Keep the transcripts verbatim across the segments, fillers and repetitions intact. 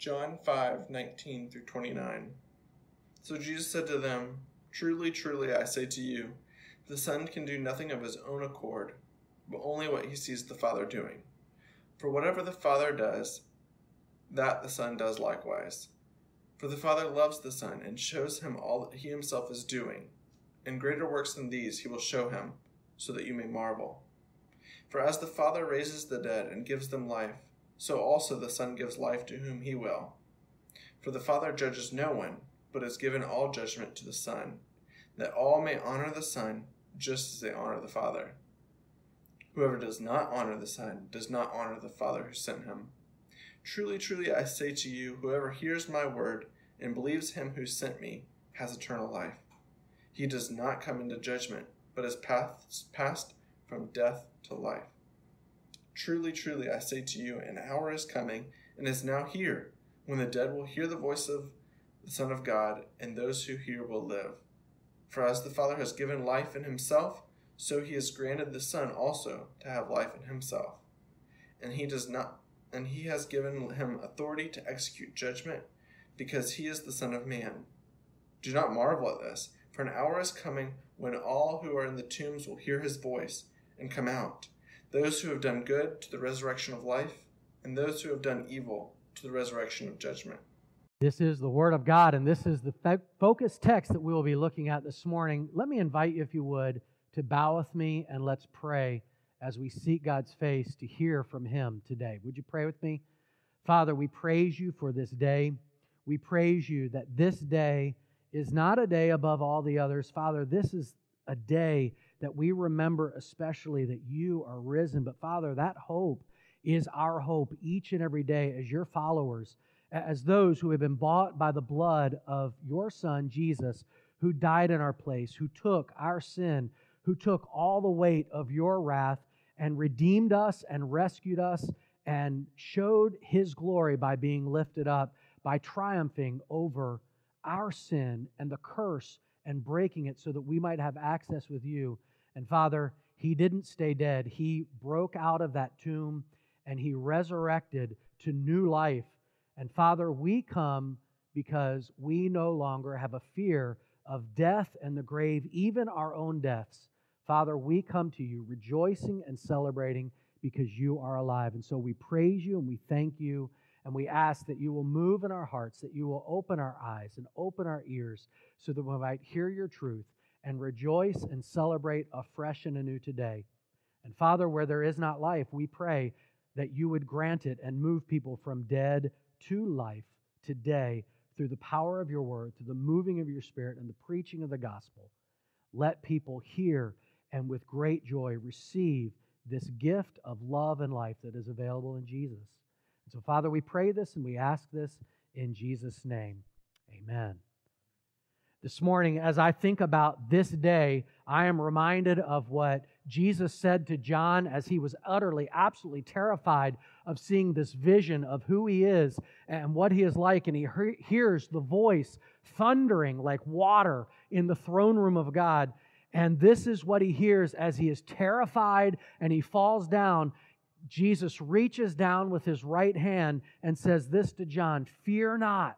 John five nineteen through twenty-nine. So Jesus said to them, "Truly, truly, I say to you, the Son can do nothing of his own accord, but only what he sees the Father doing. For whatever the Father does, that the Son does likewise. For the Father loves the Son and shows him all that he himself is doing, and greater works than these he will show him, so that you may marvel. For as the Father raises the dead and gives them life, so also the Son gives life to whom he will. For the Father judges no one, but has given all judgment to the Son, that all may honor the Son just as they honor the Father. Whoever does not honor the Son does not honor the Father who sent him. Truly, truly, I say to you, whoever hears my word and believes him who sent me has eternal life. He does not come into judgment, but has passed, passed from death to life. Truly, truly, I say to you, an hour is coming, and is now here, when the dead will hear the voice of the Son of God, and those who hear will live. For as the Father has given life in himself, so he has granted the Son also to have life in himself. And he does not, and he has given him authority to execute judgment, because he is the Son of Man. Do not marvel at this, for an hour is coming when all who are in the tombs will hear his voice and come out, those who have done good to the resurrection of life, and those who have done evil to the resurrection of judgment." This is the Word of God, and this is the fo- focus text that we will be looking at this morning. Let me invite you, if you would, to bow with me, and let's pray as we seek God's face to hear from Him today. Would you pray with me? Father, we praise You for this day. We praise You that this day is not a day above all the others. Father, this is a day that we remember especially that You are risen. But Father, that hope is our hope each and every day as Your followers, as those who have been bought by the blood of Your Son, Jesus, who died in our place, who took our sin, who took all the weight of Your wrath and redeemed us and rescued us and showed His glory by being lifted up, by triumphing over our sin and the curse and breaking it so that we might have access with You. And Father, He didn't stay dead. He broke out of that tomb and He resurrected to new life. And Father, we come because we no longer have a fear of death and the grave, even our own deaths. Father, we come to You rejoicing and celebrating because You are alive. And so we praise You and we thank You, and we ask that You will move in our hearts, that You will open our eyes and open our ears so that we might hear Your truth and rejoice and celebrate afresh and anew today. And Father, where there is not life, we pray that You would grant it and move people from dead to life today through the power of Your word, through the moving of Your Spirit and the preaching of the gospel. Let people hear and with great joy receive this gift of love and life that is available in Jesus. And so, Father, we pray this and we ask this in Jesus' name. Amen. This morning, as I think about this day, I am reminded of what Jesus said to John as he was utterly, absolutely terrified of seeing this vision of who He is and what He is like. And he he- hears the voice thundering like water in the throne room of God. And this is what he hears as he is terrified and he falls down. Jesus reaches down with His right hand and says this to John, "Fear not,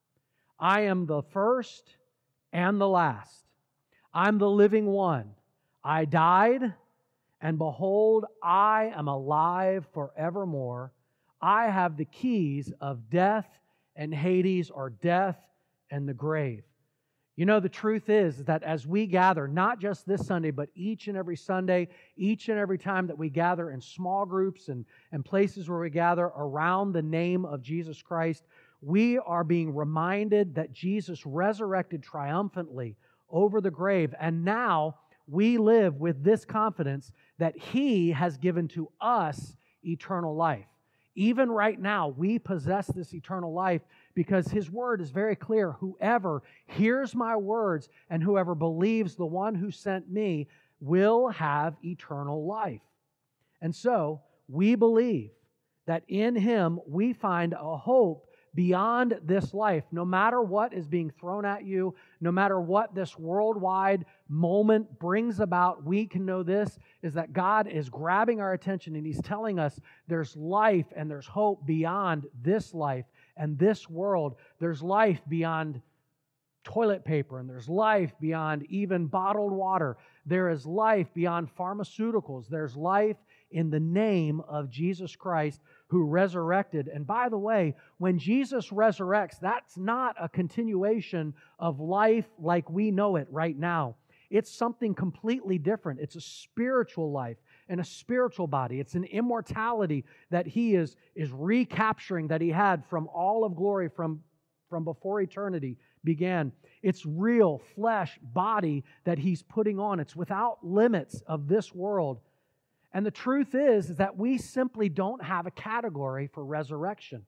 I am the first and the last. I'm the living one. I died, and behold, I am alive forevermore. I have the keys of death and Hades, or death and the grave." You know, the truth is that as we gather, not just this Sunday, but each and every Sunday, each and every time that we gather in small groups and, and places where we gather around the name of Jesus Christ, we are being reminded that Jesus resurrected triumphantly over the grave. And now we live with this confidence that He has given to us eternal life. Even right now, we possess this eternal life because His word is very clear. Whoever hears my words and whoever believes the one who sent me will have eternal life. And so we believe that in Him we find a hope beyond this life. No matter what is being thrown at you, no matter what this worldwide moment brings about, we can know this, is that God is grabbing our attention and He's telling us there's life and there's hope beyond this life. and this world. There's life beyond toilet paper, and there's life beyond even bottled water. There is life beyond pharmaceuticals. There's life in the name of Jesus Christ who resurrected. And by the way, when Jesus resurrects, that's not a continuation of life like we know it right now. It's something completely different. It's a spiritual life and a spiritual body. It's an immortality that He is, is recapturing that He had from all of glory from, from before eternity began. It's real flesh body that He's putting on. It's without limits of this world. And the truth is, is that we simply don't have a category for resurrection.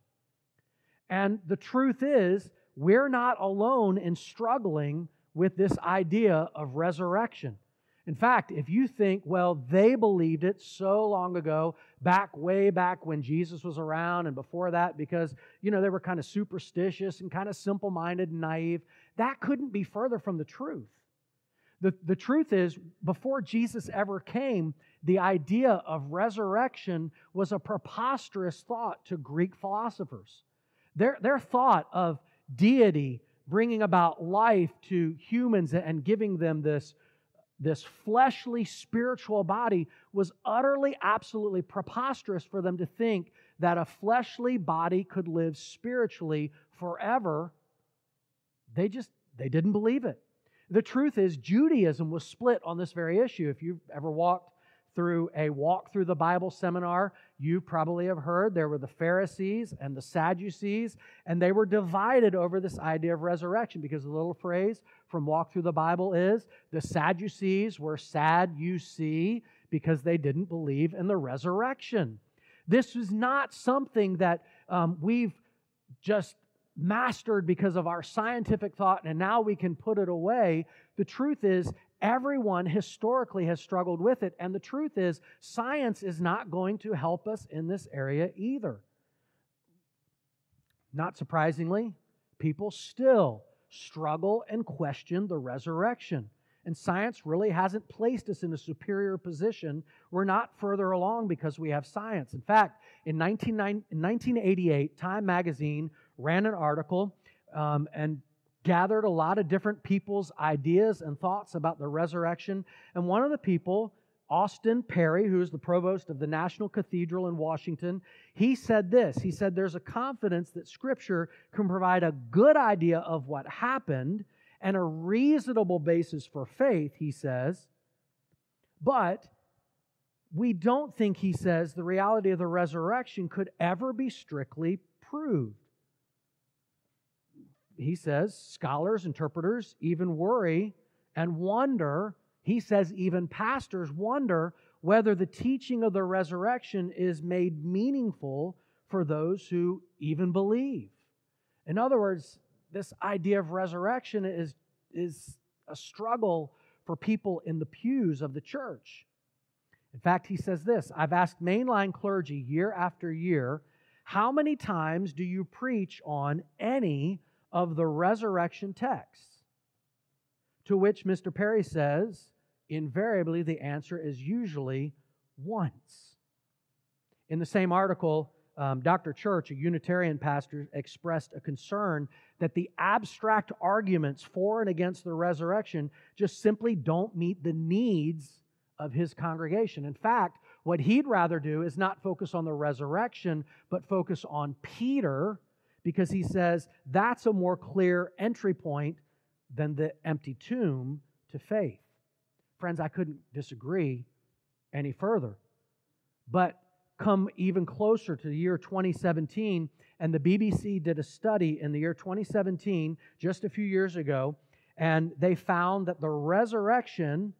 And the truth is, we're not alone in struggling with this idea of resurrection. In fact, if you think, well, they believed it so long ago, back way back when Jesus was around and before that, because, you know, they were kind of superstitious and kind of simple-minded and naive, that couldn't be further from the truth. The, the truth is, before Jesus ever came, the idea of resurrection was a preposterous thought to Greek philosophers. Their, their thought of deity bringing about life to humans and giving them this, this fleshly spiritual body was utterly, absolutely preposterous for them to think that a fleshly body could live spiritually forever. They just, they didn't believe it. The truth is, Judaism was split on this very issue. If you've ever walked through a walk through the Bible seminar, you probably have heard there were the Pharisees and the Sadducees, and they were divided over this idea of resurrection, because the little phrase from Walk Through the Bible is, the Sadducees were sad, you see, because they didn't believe in the resurrection. This is not something that um, we've just mastered because of our scientific thought, and now we can put it away. The truth is, everyone historically has struggled with it, and the truth is, science is not going to help us in this area either. Not surprisingly, people still struggle and question the resurrection, and science really hasn't placed us in a superior position. We're not further along because we have science. In fact, in nineteen eighty-eight, Time magazine ran an article um, and gathered a lot of different people's ideas and thoughts about the resurrection. And one of the people, Austin Perry, who is the provost of the National Cathedral in Washington, he said this. He said, there's a confidence that Scripture can provide a good idea of what happened and a reasonable basis for faith, he says, but we don't think, he says, the reality of the resurrection could ever be strictly proved. He says scholars, interpreters even worry and wonder, he says even pastors wonder whether the teaching of the resurrection is made meaningful for those who even believe. In other words, this idea of resurrection is, is a struggle for people in the pews of the church. In fact, he says this, I've asked mainline clergy year after year, how many times do you preach on any of the resurrection texts? To which Mister Perry says, invariably the answer is usually once. In the same article, um, Doctor Church, a Unitarian pastor, expressed a concern that the abstract arguments for and against the resurrection just simply don't meet the needs of his congregation. In fact, what he'd rather do is not focus on the resurrection, but focus on Peter, because he says that's a more clear entry point than the empty tomb to faith. Friends, I couldn't disagree any further. But come even closer to the year twenty seventeen, and the B B C did a study in the year twenty seventeen, just a few years ago, and they found that the resurrection,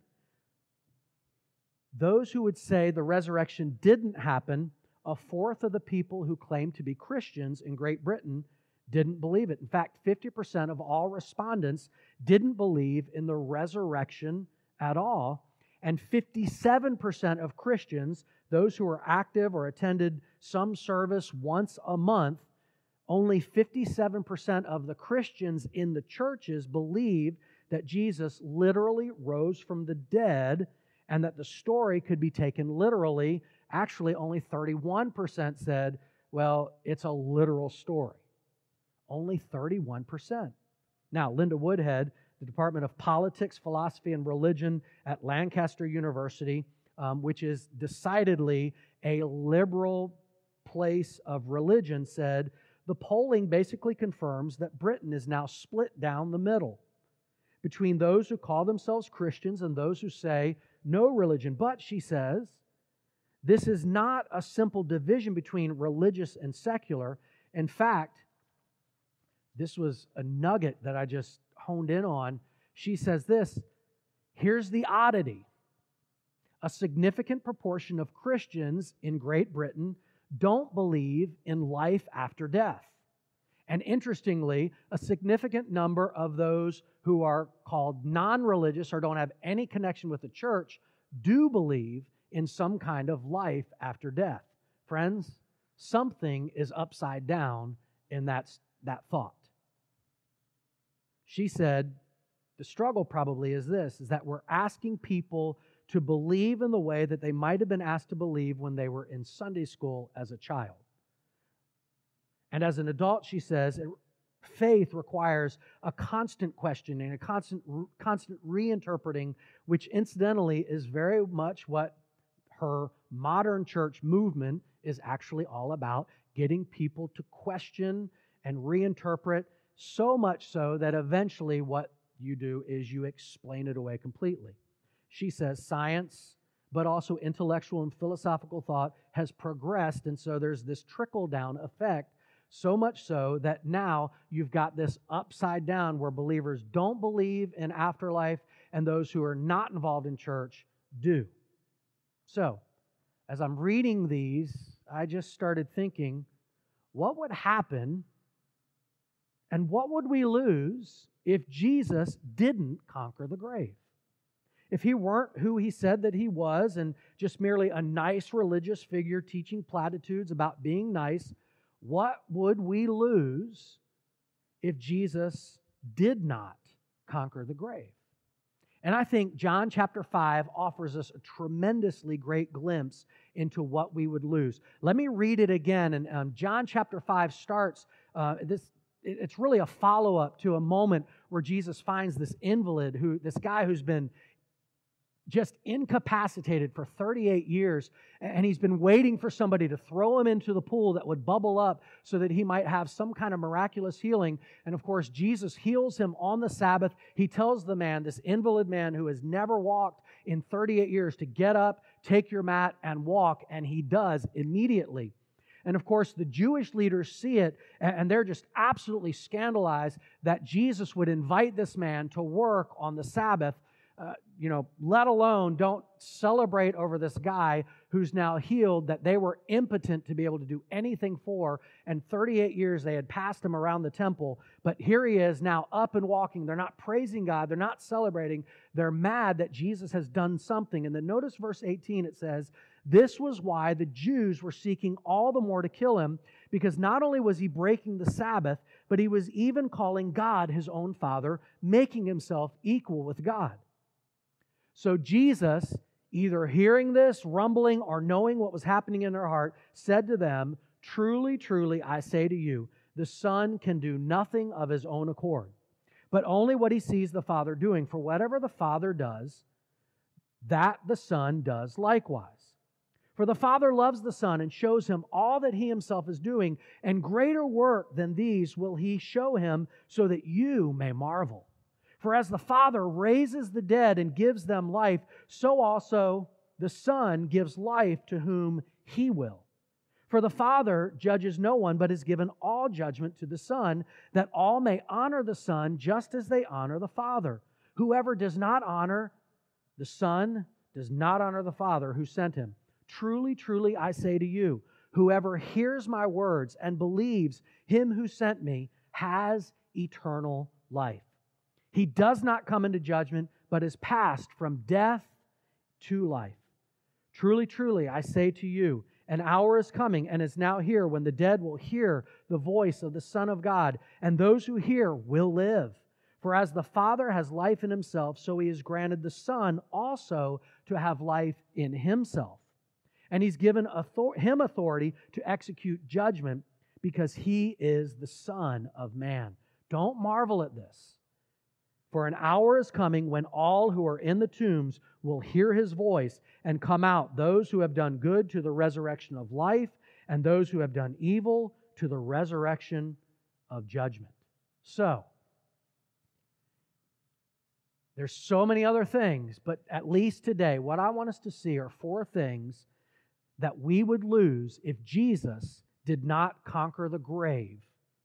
those who would say the resurrection didn't happen, a fourth of the people who claimed to be Christians in Great Britain didn't believe it. In fact, fifty percent of all respondents didn't believe in the resurrection at all. And fifty-seven percent of Christians, those who were active or attended some service once a month, only fifty-seven percent of the Christians in the churches believed that Jesus literally rose from the dead and that the story could be taken literally. Actually, only thirty-one percent said, well, it's a literal story. Only thirty-one percent. Now, Linda Woodhead, the Department of Politics, Philosophy, and Religion at Lancaster University, um, which is decidedly a liberal place of religion, said, the polling basically confirms that Britain is now split down the middle between those who call themselves Christians and those who say no religion. But, she says, this is not a simple division between religious and secular. In fact, this was a nugget that I just honed in on. She says this, here's the oddity. A significant proportion of Christians in Great Britain don't believe in life after death. And interestingly, a significant number of those who are called non-religious or don't have any connection with the church do believe in some kind of life after death. Friends, something is upside down in that, that thought. She said, the struggle probably is this, is that we're asking people to believe in the way that they might have been asked to believe when they were in Sunday school as a child. And as an adult, she says, faith requires a constant questioning, a constant, constant reinterpreting, which incidentally is very much what her modern church movement is actually all about, getting people to question and reinterpret, so much so that eventually what you do is you explain it away completely. She says science, but also intellectual and philosophical thought has progressed, and so there's this trickle-down effect, so much so that now you've got this upside down where believers don't believe in afterlife and those who are not involved in church do. So, as I'm reading these, I just started thinking, what would happen and what would we lose if Jesus didn't conquer the grave? If he weren't who he said that he was and just merely a nice religious figure teaching platitudes about being nice, what would we lose if Jesus did not conquer the grave? And I think John chapter five offers us a tremendously great glimpse into what we would lose. Let me read it again. And um, John chapter five starts, uh, this. It's really a follow-up to a moment where Jesus finds this invalid, who this guy who's been just incapacitated for thirty-eight years, and he's been waiting for somebody to throw him into the pool that would bubble up so that he might have some kind of miraculous healing. And of course, Jesus heals him on the Sabbath. He tells the man, this invalid man who has never walked in thirty-eight years, to get up, take your mat, and walk, and he does immediately. And of course, the Jewish leaders see it, and they're just absolutely scandalized that Jesus would invite this man to work on the Sabbath, uh, you know, let alone don't celebrate over this guy who's now healed, that they were impotent to be able to do anything for. And thirty-eight years they had passed him around the temple, but here he is now up and walking. They're not praising God. They're not celebrating. They're mad that Jesus has done something. And then notice verse eighteen, it says, this was why the Jews were seeking all the more to kill him, because not only was he breaking the Sabbath, but he was even calling God his own Father, making himself equal with God. So Jesus, either hearing this, rumbling, or knowing what was happening in their heart, said to them, truly, truly, I say to you, the Son can do nothing of his own accord, but only what he sees the Father doing. For whatever the Father does, that the Son does likewise. For the Father loves the Son and shows him all that he himself is doing, and greater work than these will he show him, so that you may marvel. For as the Father raises the dead and gives them life, so also the Son gives life to whom he will. For the Father judges no one, but has given all judgment to the Son, that all may honor the Son just as they honor the Father. Whoever does not honor the Son does not honor the Father who sent him. Truly, truly, I say to you, whoever hears my words and believes him who sent me has eternal life. He does not come into judgment, but is passed from death to life. Truly, truly, I say to you, an hour is coming and is now here when the dead will hear the voice of the Son of God, and those who hear will live. For as the Father has life in himself, so he has granted the Son also to have life in himself. And he's given author- him authority to execute judgment, because he is the Son of Man. Don't marvel at this. For an hour is coming when all who are in the tombs will hear his voice and come out, those who have done good to the resurrection of life, and those who have done evil to the resurrection of judgment. So, there's so many other things, but at least today, what I want us to see are four things that we would lose if Jesus did not conquer the grave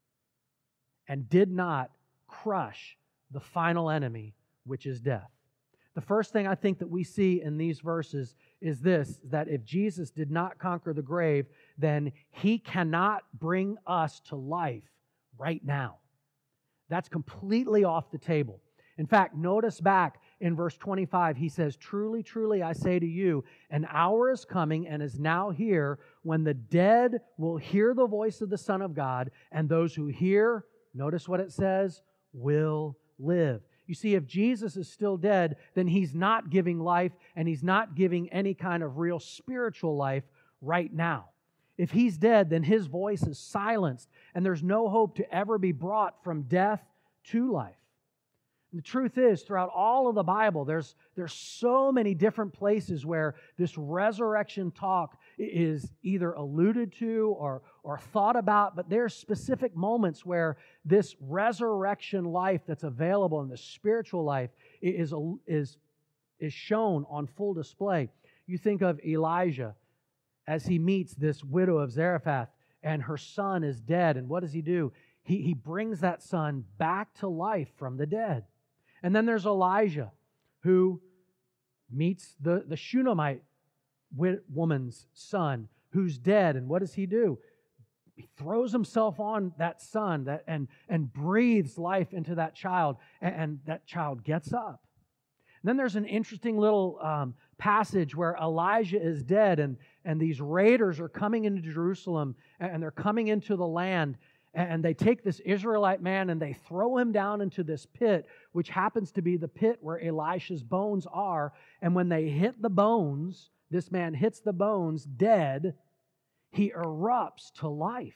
and did not crush the final enemy, which is death. The first thing I think that we see in these verses is this, that if Jesus did not conquer the grave, then he cannot bring us to life right now. That's completely off the table. In fact, notice back in verse twenty-five, he says, "Truly, truly, I say to you, an hour is coming and is now here when the dead will hear the voice of the Son of God, and those who hear," notice what it says, "will live." You see, if Jesus is still dead, then he's not giving life, and he's not giving any kind of real spiritual life right now. If he's dead, then his voice is silenced, and there's no hope to ever be brought from death to life. And the truth is, throughout all of the Bible, there's, there's so many different places where this resurrection talk is either alluded to or, or thought about, but there's specific moments where this resurrection life that's available in the spiritual life is, is, is shown on full display. You think of Elijah as he meets this widow of Zarephath, and her son is dead, and what does he do? He, he brings that son back to life from the dead. And then there's Elijah, who meets the, the Shunammite woman's son, who's dead. And what does he do? He throws himself on that son that, and, and breathes life into that child, and, and that child gets up. And then there's an interesting little um, passage where Elijah is dead, and, and these raiders are coming into Jerusalem, and they're coming into the land. And they take this Israelite man and they throw him down into this pit, which happens to be the pit where Elisha's bones are. And when they hit the bones, this man hits the bones dead, he erupts to life.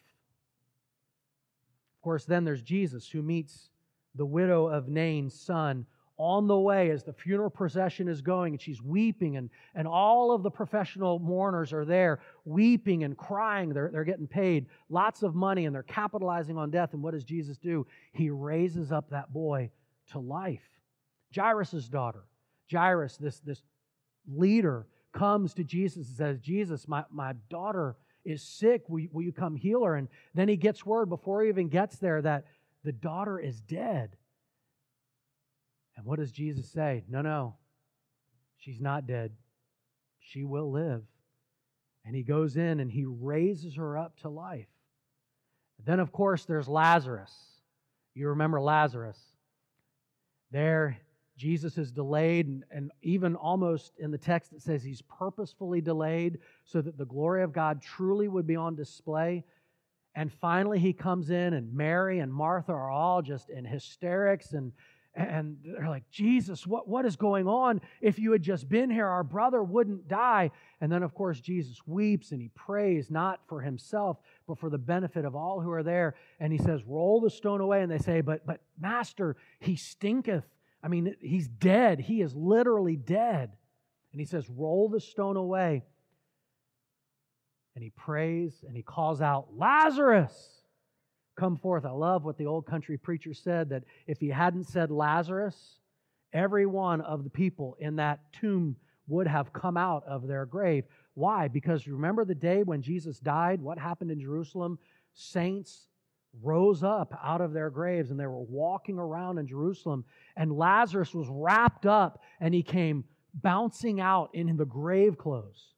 Of course, then there's Jesus, who meets the widow of Nain's son on the way as the funeral procession is going, and she's weeping, and, and all of the professional mourners are there weeping and crying. They're, they're getting paid lots of money, and they're capitalizing on death. And what does Jesus do? He raises up that boy to life. Jairus' daughter, Jairus, this, this leader, comes to Jesus and says, "Jesus, my, my daughter is sick. Will, will you come heal her?" And then he gets word before he even gets there that the daughter is dead. And what does Jesus say? No, no, she's not dead. She will live. And he goes in and he raises her up to life. Then, of course, there's Lazarus. You remember Lazarus. There, Jesus is delayed, and, and even almost in the text it says he's purposefully delayed so that the glory of God truly would be on display. And finally he comes in, and Mary and Martha are all just in hysterics, and And they're like, "Jesus, what, what is going on? If you had just been here, our brother wouldn't die." And then, of course, Jesus weeps and he prays not for himself, but for the benefit of all who are there. And he says, "Roll the stone away." And they say, but, but Master, he stinketh. I mean, he's dead. He is literally dead. And he says, "Roll the stone away." And he prays and he calls out, "Lazarus, come forth." I love what the old country preacher said, that if he hadn't said Lazarus, every one of the people in that tomb would have come out of their grave. Why? Because remember the day when Jesus died, what happened in Jerusalem? Saints rose up out of their graves and they were walking around in Jerusalem, and Lazarus was wrapped up and he came bouncing out in the grave clothes.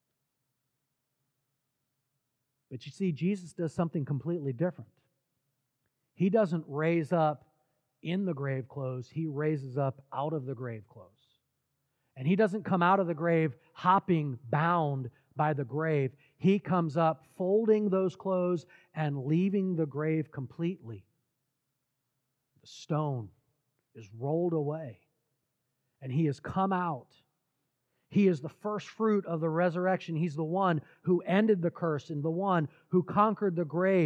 But you see, Jesus does something completely different. He doesn't raise up in the grave clothes. He raises up out of the grave clothes. And he doesn't come out of the grave hopping, bound by the grave. He comes up folding those clothes and leaving the grave completely. The stone is rolled away, and he has come out. He is the first fruit of the resurrection. He's the one who ended the curse and the one who conquered the grave.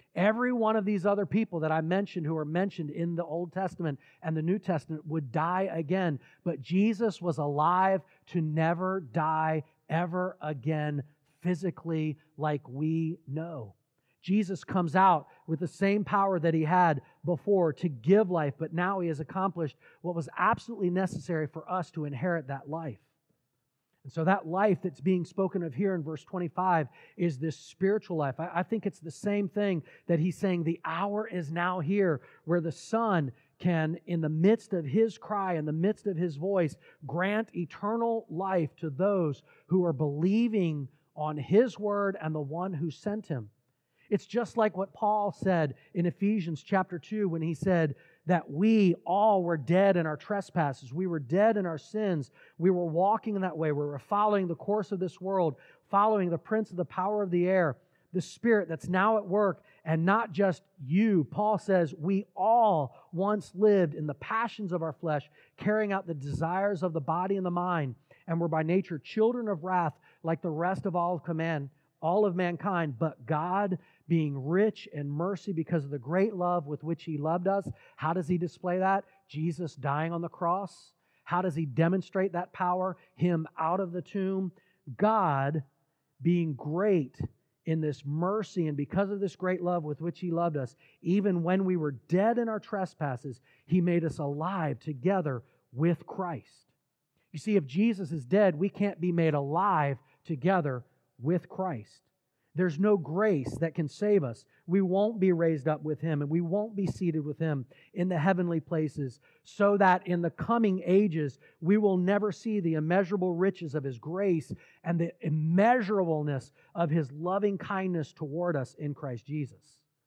Every one of these other people that I mentioned who are mentioned in the Old Testament and the New Testament would die again. But Jesus was alive to never die ever again physically like we know. Jesus comes out with the same power that he had before to give life, but now he has accomplished what was absolutely necessary for us to inherit that life. And so that life that's being spoken of here in verse twenty-five is this spiritual life. I, I think it's the same thing that he's saying, the hour is now here, where the Son can, in the midst of his cry, in the midst of his voice, grant eternal life to those who are believing on his word and the one who sent him. It's just like what Paul said in Ephesians chapter two when he said that we all were dead in our trespasses. We were dead in our sins. We were walking in that way. We were following the course of this world, following the prince of the power of the air, the spirit that's now at work, and not just you. Paul says we all once lived in the passions of our flesh, carrying out the desires of the body and the mind, and were by nature children of wrath like the rest of all of command, all of mankind. But God, being rich in mercy because of the great love with which he loved us, how does he display that? Jesus dying on the cross. How does he demonstrate that power? Him out of the tomb. God, being great in this mercy and because of this great love with which he loved us, even when we were dead in our trespasses, he made us alive together with Christ. You see, if Jesus is dead, we can't be made alive together with Christ. There's no grace that can save us. We won't be raised up with him, and we won't be seated with him in the heavenly places, so that in the coming ages we will never see the immeasurable riches of his grace and the immeasurableness of his loving kindness toward us in Christ Jesus.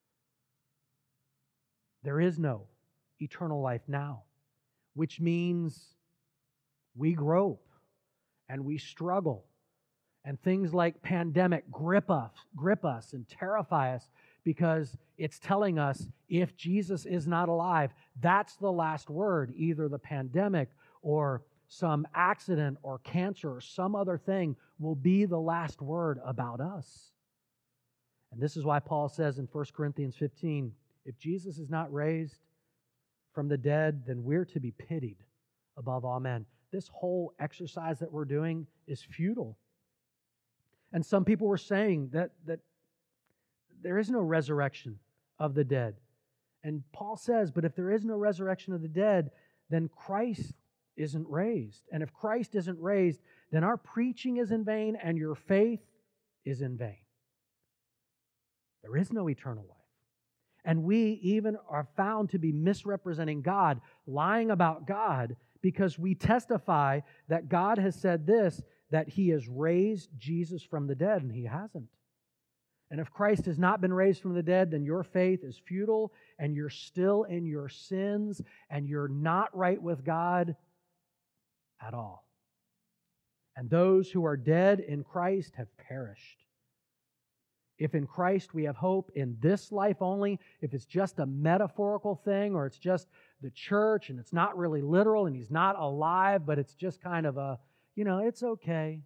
There is no eternal life now, which means we grope and we struggle. And things like pandemic grip us, grip us and terrify us because it's telling us if Jesus is not alive, that's the last word. Either the pandemic or some accident or cancer or some other thing will be the last word about us. And this is why Paul says in First Corinthians fifteen, if Jesus is not raised from the dead, then we're to be pitied above all men. This whole exercise that we're doing is futile. And some people were saying that, that there is no resurrection of the dead. And Paul says, but if there is no resurrection of the dead, then Christ isn't raised. And if Christ isn't raised, then our preaching is in vain and your faith is in vain. There is no eternal life. And we even are found to be misrepresenting God, lying about God, because we testify that God has said this, that he has raised Jesus from the dead, and he hasn't. And if Christ has not been raised from the dead, then your faith is futile, and you're still in your sins, and you're not right with God at all. And those who are dead in Christ have perished. If in Christ we have hope in this life only, if it's just a metaphorical thing, or it's just the church, and it's not really literal, and he's not alive, but it's just kind of a, you know, it's okay.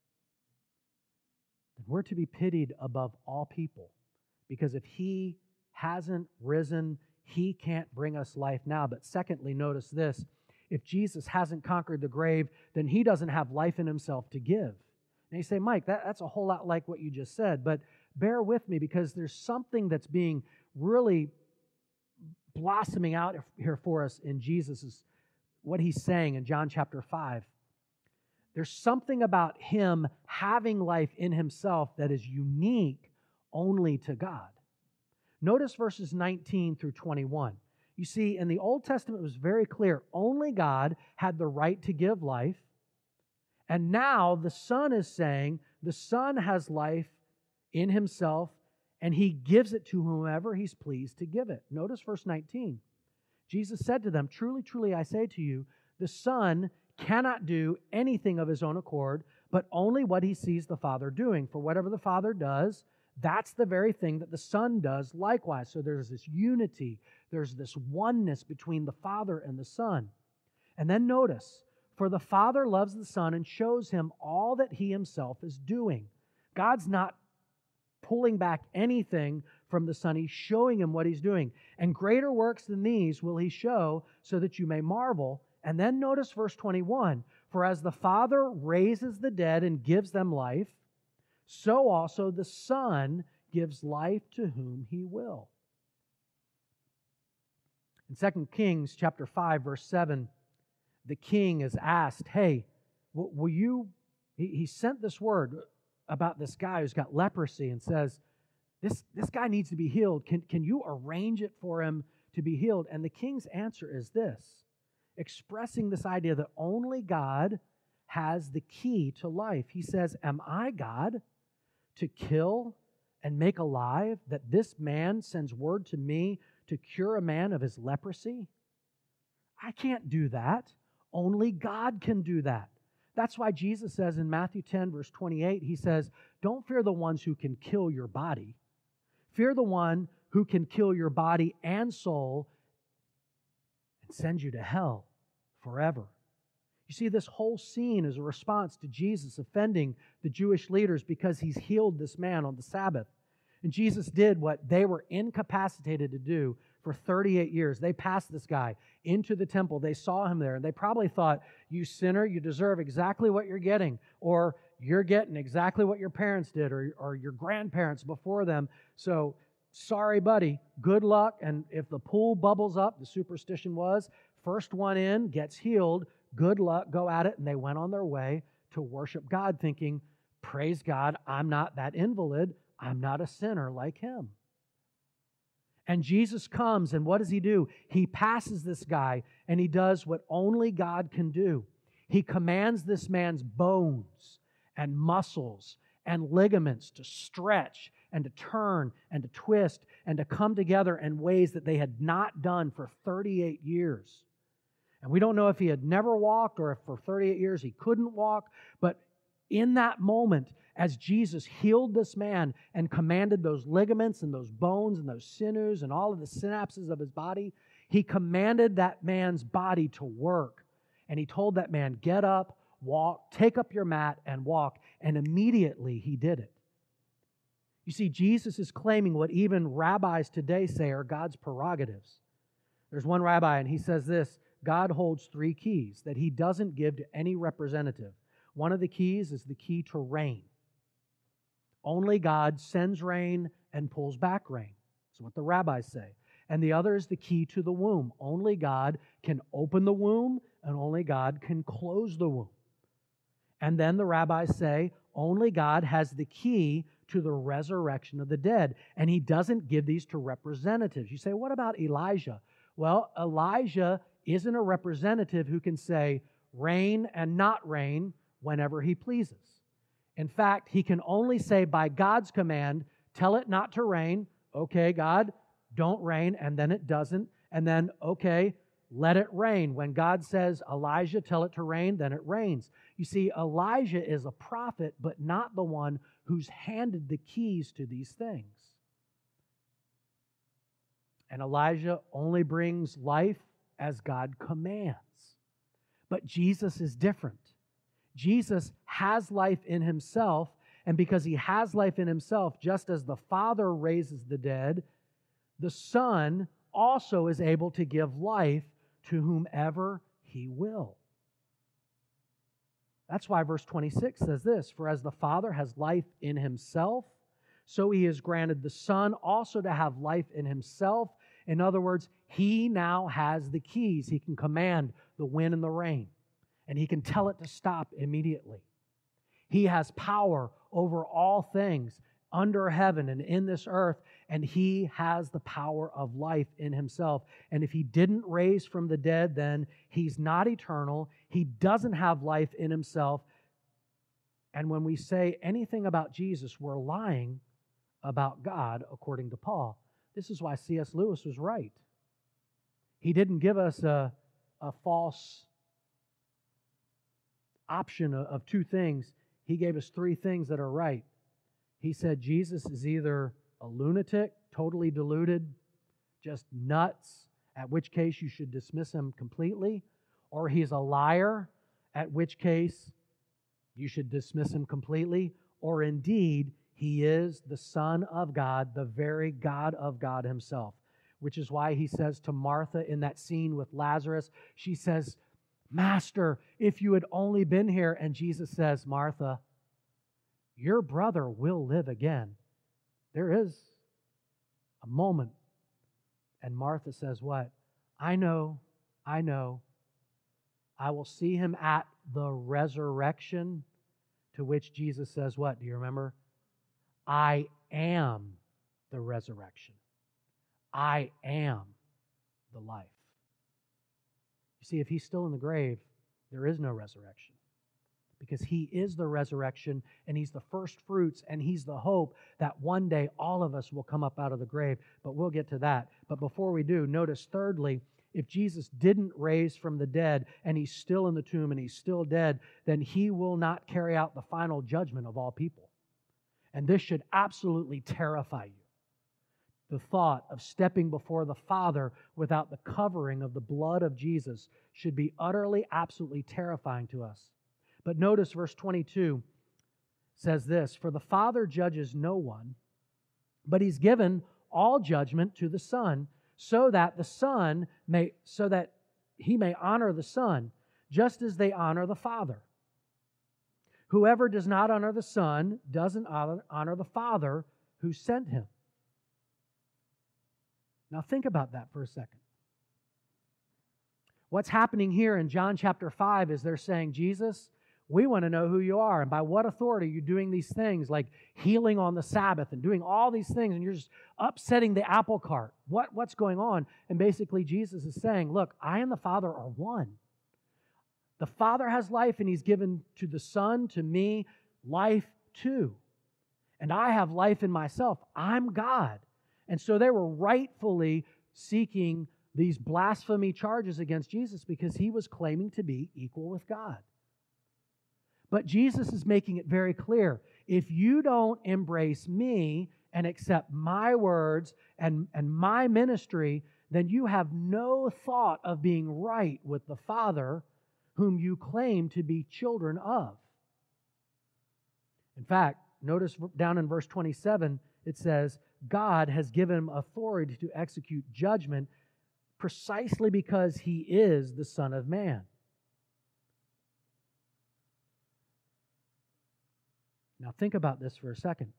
Then we're to be pitied above all people. Because if he hasn't risen, he can't bring us life now. But secondly, notice this. If Jesus hasn't conquered the grave, then he doesn't have life in himself to give. And you say, Mike, that, that's a whole lot like what you just said. But bear with me, because there's something that's being really blossoming out here for us in Jesus' what he's saying in John chapter five. There's something about him having life in himself that is unique only to God. Notice verses nineteen through twenty-one. You see, in the Old Testament, it was very clear. Only God had the right to give life. And now the Son is saying the Son has life in himself, and he gives it to whomever he's pleased to give it. Notice verse nineteen. Jesus said to them, truly, truly, I say to you, the Son cannot do anything of his own accord, but only what he sees the Father doing. For whatever the Father does, that's the very thing that the Son does likewise. So there's this unity, there's this oneness between the Father and the Son. And then notice, for the Father loves the Son and shows him all that he himself is doing. God's not pulling back anything from the Son. He's showing him what he's doing. And greater works than these will he show, so that you may marvel. And then notice verse twenty-one. For as the Father raises the dead and gives them life, so also the Son gives life to whom he will. In Second Kings chapter five, verse seven, the king is asked, hey, will you, he, he sent this word about this guy who's got leprosy and says, this, this guy needs to be healed. Can, can you arrange it for him to be healed? And the king's answer is this, expressing this idea that only God has the key to life. He says, am I God to kill and make alive, that this man sends word to me to cure a man of his leprosy? I can't do that. Only God can do that. That's why Jesus says in Matthew ten, verse twenty-eight, he says, don't fear the ones who can kill your body. Fear the one who can kill your body and soul and send you to hell forever. You see, this whole scene is a response to Jesus offending the Jewish leaders because he's healed this man on the Sabbath. And Jesus did what they were incapacitated to do for thirty-eight years. They passed this guy into the temple. They saw him there, and they probably thought, you sinner, you deserve exactly what you're getting, or you're getting exactly what your parents did, or, or your grandparents before them. So, sorry, buddy, good luck. And if the pool bubbles up, the superstition was, first one in gets healed, good luck, go at it. And they went on their way to worship God, thinking, praise God, I'm not that invalid. I'm not a sinner like him. And Jesus comes, and what does he do? He passes this guy, and he does what only God can do. He commands this man's bones and muscles and ligaments to stretch and to turn and to twist and to come together in ways that they had not done for thirty-eight years. And we don't know if he had never walked or if for thirty-eight years he couldn't walk, but in that moment, as Jesus healed this man and commanded those ligaments and those bones and those sinews and all of the synapses of his body, he commanded that man's body to work. And he told that man, get up, walk, take up your mat and walk. And immediately he did it. You see, Jesus is claiming what even rabbis today say are God's prerogatives. There's one rabbi, and he says this, God holds three keys that he doesn't give to any representative. One of the keys is the key to rain. Only God sends rain and pulls back rain. That's what the rabbis say. And the other is the key to the womb. Only God can open the womb, and only God can close the womb. And then the rabbis say, only God has the key to the resurrection of the dead. And he doesn't give these to representatives. You say, what about Elijah? Well, Elijah isn't a representative who can say rain and not rain whenever he pleases. In fact, he can only say by God's command, tell it not to rain. Okay, God, don't rain, and then it doesn't. And then, okay, let it rain. When God says, Elijah, tell it to rain, then it rains. You see, Elijah is a prophet, but not the one who's handed the keys to these things. And Elijah only brings life as God commands. But Jesus is different. Jesus has life in himself, and because he has life in himself, just as the Father raises the dead, the Son also is able to give life to whomever he will. That's why verse twenty-six says this, for as the Father has life in himself, so he has granted the Son also to have life in himself. In other words, he now has the keys. He can command the wind and the rain, and he can tell it to stop immediately. He has power over all things under heaven and in this earth, and he has the power of life in himself. And if he didn't raise from the dead, then he's not eternal. He doesn't have life in himself. And when we say anything about Jesus, we're lying about God, according to Paul. This is why C S Lewis was right. He didn't give us a, a false option of two things. He gave us three things that are right. He said Jesus is either a lunatic, totally deluded, just nuts, at which case you should dismiss him completely, or he's a liar, at which case you should dismiss him completely, or indeed He is the Son of God, the very God of God himself, which is why he says to Martha in that scene with Lazarus, she says, Master, if you had only been here. And Jesus says, Martha, your brother will live again. There is a moment. And Martha says what? I know, I know. I will see him at the resurrection, to which Jesus says what? Do you remember? I am the resurrection. I am the life. You see, if he's still in the grave, there is no resurrection. Because he is the resurrection, and he's the first fruits, and he's the hope that one day all of us will come up out of the grave. But we'll get to that. But before we do, notice thirdly, if Jesus didn't raise from the dead, and he's still in the tomb, and he's still dead, then he will not carry out the final judgment of all people. And this should absolutely terrify you. The thought of stepping before the Father without the covering of the blood of Jesus should be utterly, absolutely terrifying to us. But notice verse twenty-two says this, For the Father judges no one, but he's given all judgment to the Son, so that the Son may, so that he may honor the Son, just as they honor the Father. Whoever does not honor the Son doesn't honor the Father who sent him. Now think about that for a second. What's happening here in John chapter five is they're saying, Jesus, we want to know who you are, and by what authority are you doing these things, like healing on the Sabbath and doing all these things, and you're just upsetting the apple cart. What, what's going on? And basically Jesus is saying, look, I and the Father are one. The Father has life, and he's given to the Son, to me, life too. And I have life in myself. I'm God. And so they were rightfully seeking these blasphemy charges against Jesus because he was claiming to be equal with God. But Jesus is making it very clear. If you don't embrace me and accept my words and, and my ministry, then you have no thought of being right with the Father whom you claim to be children of. In fact, notice down in verse twenty-seven, it says, God has given him authority to execute judgment precisely because he is the Son of Man. Now think about this for a second.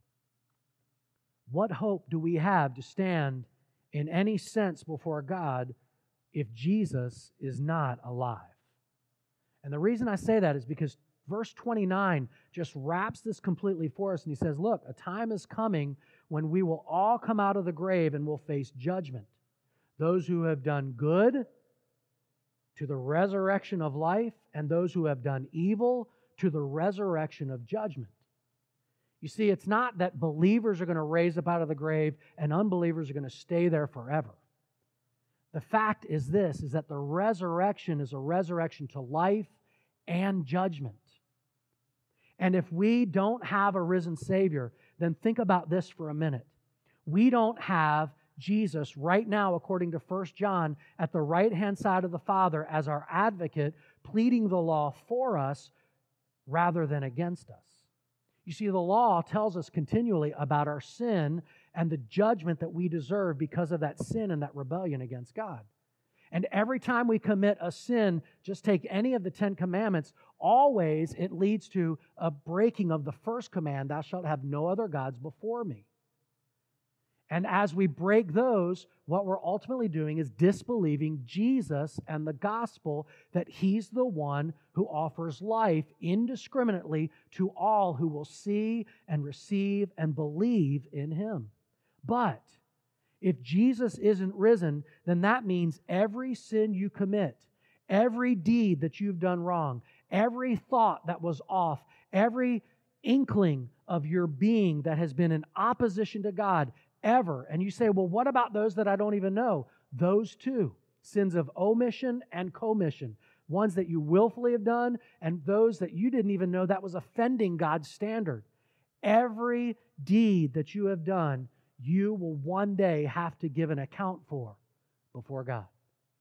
What hope do we have to stand in any sense before God if Jesus is not alive? And the reason I say that is because verse twenty-nine just wraps this completely for us, and he says, look, a time is coming when we will all come out of the grave and will face judgment. Those who have done good to the resurrection of life, and those who have done evil to the resurrection of judgment. You see, it's not that believers are going to raise up out of the grave and unbelievers are going to stay there forever. The fact is this, is that the resurrection is a resurrection to life and judgment. And if we don't have a risen Savior, then think about this for a minute. We don't have Jesus right now, according to First John, at the right-hand side of the Father as our advocate, pleading the law for us rather than against us. You see, the law tells us continually about our sin and the judgment that we deserve because of that sin and that rebellion against God. And every time we commit a sin, just take any of the Ten Commandments, always it leads to a breaking of the first command, thou shalt have no other gods before me. And as we break those, what we're ultimately doing is disbelieving Jesus and the gospel that he's the one who offers life indiscriminately to all who will see and receive and believe in him. But if Jesus isn't risen, then that means every sin you commit, every deed that you've done wrong, every thought that was off, every inkling of your being that has been in opposition to God, ever. And you say, well, what about those that I don't even know? Those too. Sins of omission and commission. Ones that you willfully have done and those that you didn't even know that was offending God's standard. Every deed that you have done, you will one day have to give an account for before God.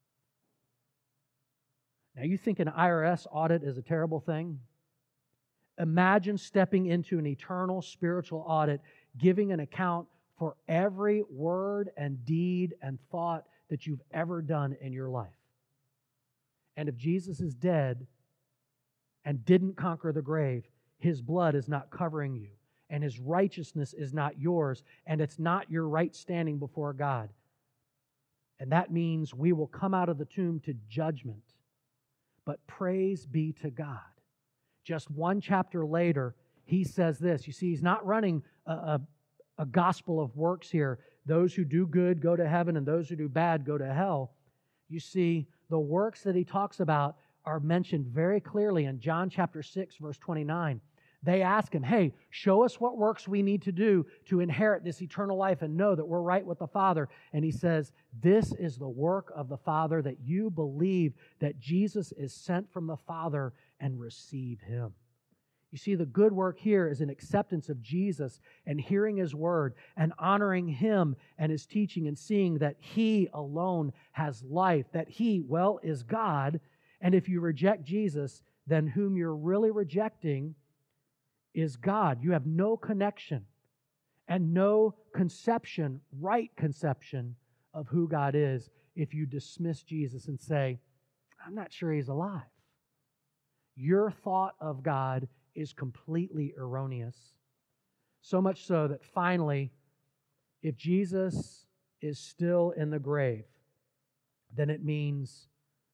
Now you think an I R S audit is a terrible thing? Imagine stepping into an eternal spiritual audit, giving an account for every word and deed and thought that you've ever done in your life. And if Jesus is dead and didn't conquer the grave, His blood is not covering you, and His righteousness is not yours, and it's not your right standing before God. And that means we will come out of the tomb to judgment. But praise be to God. Just one chapter later, He says this. You see, He's not running a, a, a gospel of works here. Those who do good go to heaven, and those who do bad go to hell. You see, the works that He talks about are mentioned very clearly in John chapter six, verse twenty-nine. They ask Him, hey, show us what works we need to do to inherit this eternal life and know that we're right with the Father. And He says, this is the work of the Father, that you believe that Jesus is sent from the Father and receive Him. You see, the good work here is an acceptance of Jesus and hearing His word and honoring Him and His teaching and seeing that He alone has life, that He, well, is God. And if you reject Jesus, then whom you're really rejecting is God. You have no connection and no conception, right conception of who God is if you dismiss Jesus and say, I'm not sure He's alive. Your thought of God is completely erroneous. So much so that finally, if Jesus is still in the grave, then it means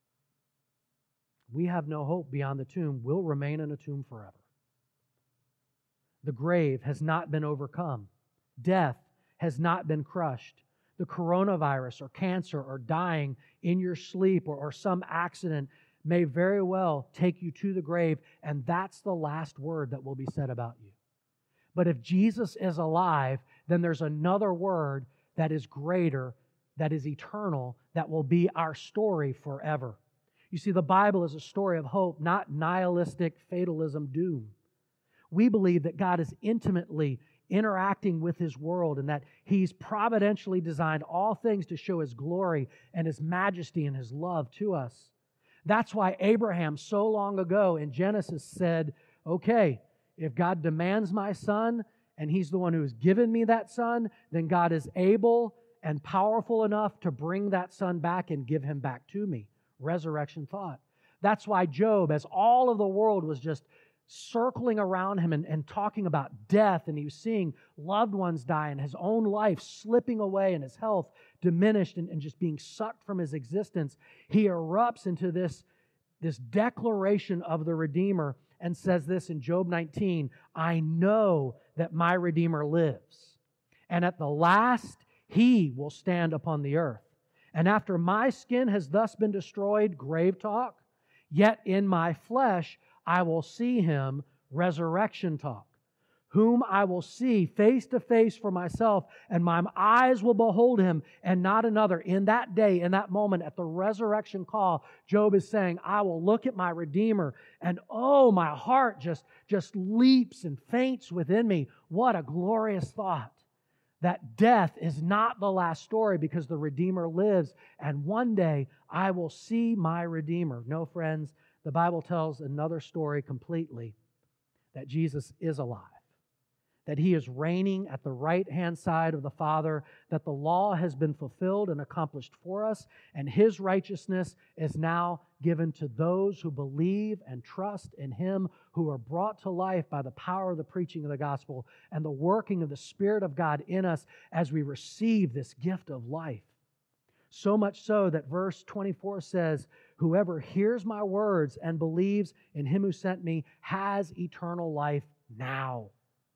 we have no hope beyond the tomb. We'll remain in a tomb forever. The grave has not been overcome. Death has not been crushed. The coronavirus or cancer or dying in your sleep or, or some accident may very well take you to the grave, and that's the last word that will be said about you. But if Jesus is alive, then there's another word that is greater, that is eternal, that will be our story forever. You see, the Bible is a story of hope, not nihilistic fatalism doom. We believe that God is intimately interacting with His world and that He's providentially designed all things to show His glory and His majesty and His love to us. That's why Abraham so long ago in Genesis said, okay, if God demands my son and He's the one who has given me that son, then God is able and powerful enough to bring that son back and give him back to me. Resurrection thought. That's why Job, as all of the world was just circling around him and, and talking about death, and he was seeing loved ones die and his own life slipping away and his health diminished and, and just being sucked from his existence, he erupts into this, this declaration of the Redeemer and says this in Job nineteen, I know that my Redeemer lives, and at the last He will stand upon the earth. And after my skin has thus been destroyed, grave talk, yet in my flesh I will see Him, resurrection talk, whom I will see face to face for myself, and my eyes will behold Him and not another. In that day, in that moment, at the resurrection call, Job is saying, I will look at my Redeemer, and oh, my heart just, just leaps and faints within me. What a glorious thought. That death is not the last story because the Redeemer lives, and one day I will see my Redeemer. No, friends, the Bible tells another story completely, that Jesus is alive, that He is reigning at the right-hand side of the Father, that the law has been fulfilled and accomplished for us, and His righteousness is now given to those who believe and trust in Him, who are brought to life by the power of the preaching of the gospel and the working of the Spirit of God in us as we receive this gift of life. So much so that verse twenty-four says, whoever hears my words and believes in Him who sent me has eternal life now.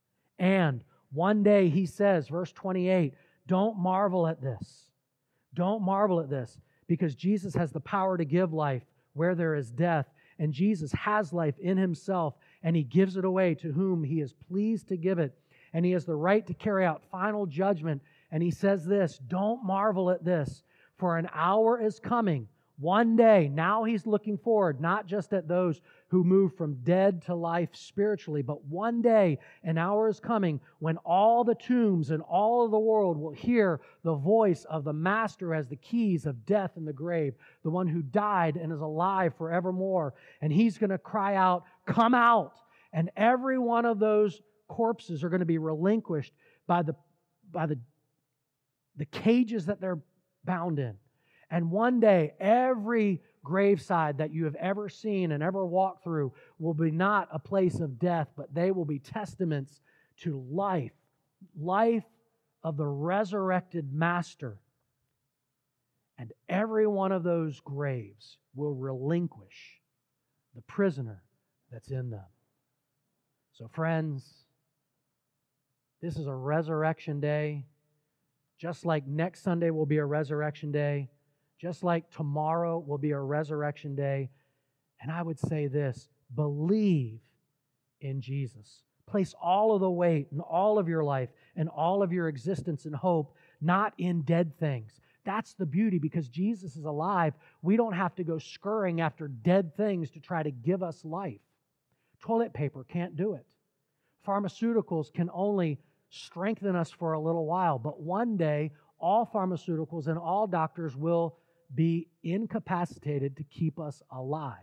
And one day, He says, verse twenty-eight, don't marvel at this. Don't marvel at this, because Jesus has the power to give life where there is death, and Jesus has life in Himself, and He gives it away to whom He is pleased to give it, and He has the right to carry out final judgment. And He says this, don't marvel at this, for an hour is coming. One day, now He's looking forward, not just at those who move from dead to life spiritually, but one day, an hour is coming when all the tombs and all of the world will hear the voice of the Master who has the keys of death and the grave, the one who died and is alive forevermore. And He's going to cry out, come out. And every one of those corpses are going to be relinquished by the, by the, the cages that they're bound in. And one day, every graveside that you have ever seen and ever walked through will be not a place of death, but they will be testaments to life, life of the resurrected Master. And every one of those graves will relinquish the prisoner that's in them. So friends, this is a resurrection day. Just like next Sunday will be a resurrection day, just like tomorrow will be a resurrection day. And I would say this, believe in Jesus. Place all of the weight in all of your life and all of your existence and hope, not in dead things. That's the beauty, because Jesus is alive. We don't have to go scurrying after dead things to try to give us life. Toilet paper can't do it. Pharmaceuticals can only strengthen us for a little while, but one day all pharmaceuticals and all doctors will be incapacitated to keep us alive.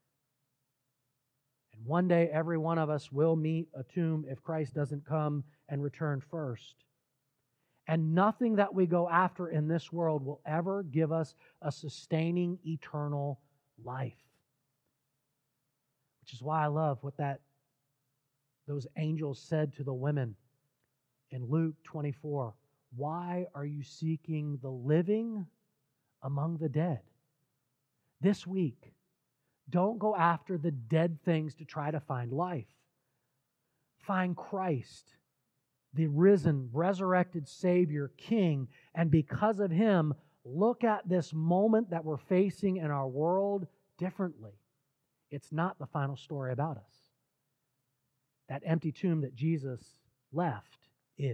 And one day every one of us will meet a tomb if Christ doesn't come and return first. And nothing that we go after in this world will ever give us a sustaining eternal life. Which is why I love what that those angels said to the women in Luke twenty-four. Why are you seeking the living among the dead? This week, don't go after the dead things to try to find life. Find Christ, the risen, resurrected Savior, King, and because of Him, look at this moment that we're facing in our world differently. It's not the final story about us. That empty tomb that Jesus left is.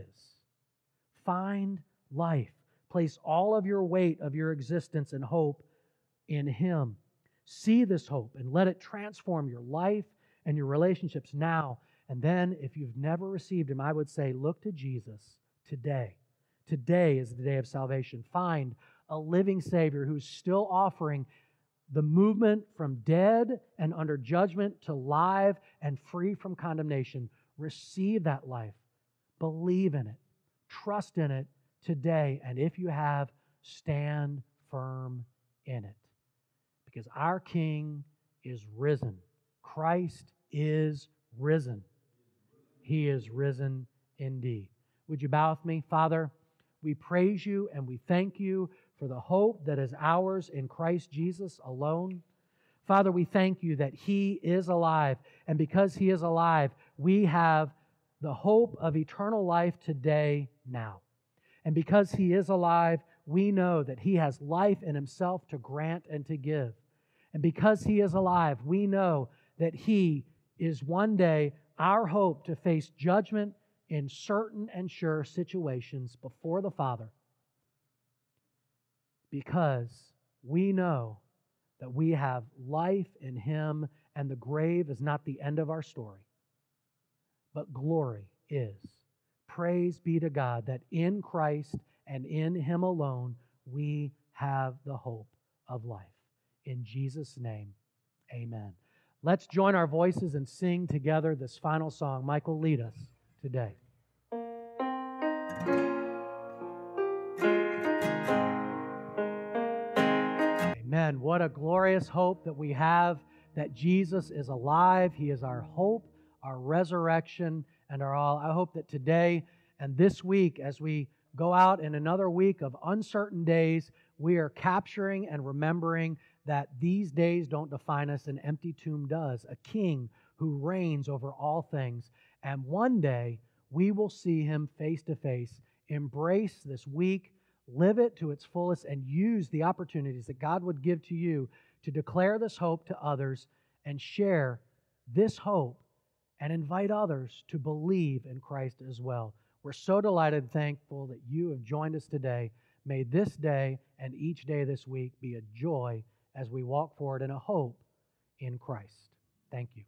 Find life. Place all of your weight of your existence and hope in Him. See this hope and let it transform your life and your relationships now. And then, if you've never received Him, I would say, look to Jesus today. Today is the day of salvation. Find a living Savior who's still offering the movement from dead and under judgment to live and free from condemnation. Receive that life. Believe in it. Trust in it today. And if you have, stand firm in it. Because our King is risen. Christ is risen. He is risen indeed. Would you bow with me? Father, we praise You and we thank You for the hope that is ours in Christ Jesus alone. Father, we thank You that He is alive, and because He is alive, we have the hope of eternal life today, now. And because He is alive, we know that He has life in Himself to grant and to give. And because He is alive, we know that He is one day our hope to face judgment in certain and sure situations before the Father. Because we know that we have life in Him, and the grave is not the end of our story, but glory is. Praise be to God that in Christ and in Him alone we have the hope of life. In Jesus' name, amen. Let's join our voices and sing together this final song. Michael, lead us today. Amen. What a glorious hope that we have that Jesus is alive. He is our hope, our resurrection, and our all. I hope that today and this week, as we go out in another week of uncertain days, we are capturing and remembering that these days don't define us. An empty tomb does. A King who reigns over all things. And one day we will see Him face to face. Embrace this week. Live it to its fullest and use the opportunities that God would give to you to declare this hope to others and share this hope and invite others to believe in Christ as well. We're so delighted and thankful that you have joined us today. May this day and each day this week be a joy as we walk forward in a hope in Christ. Thank you.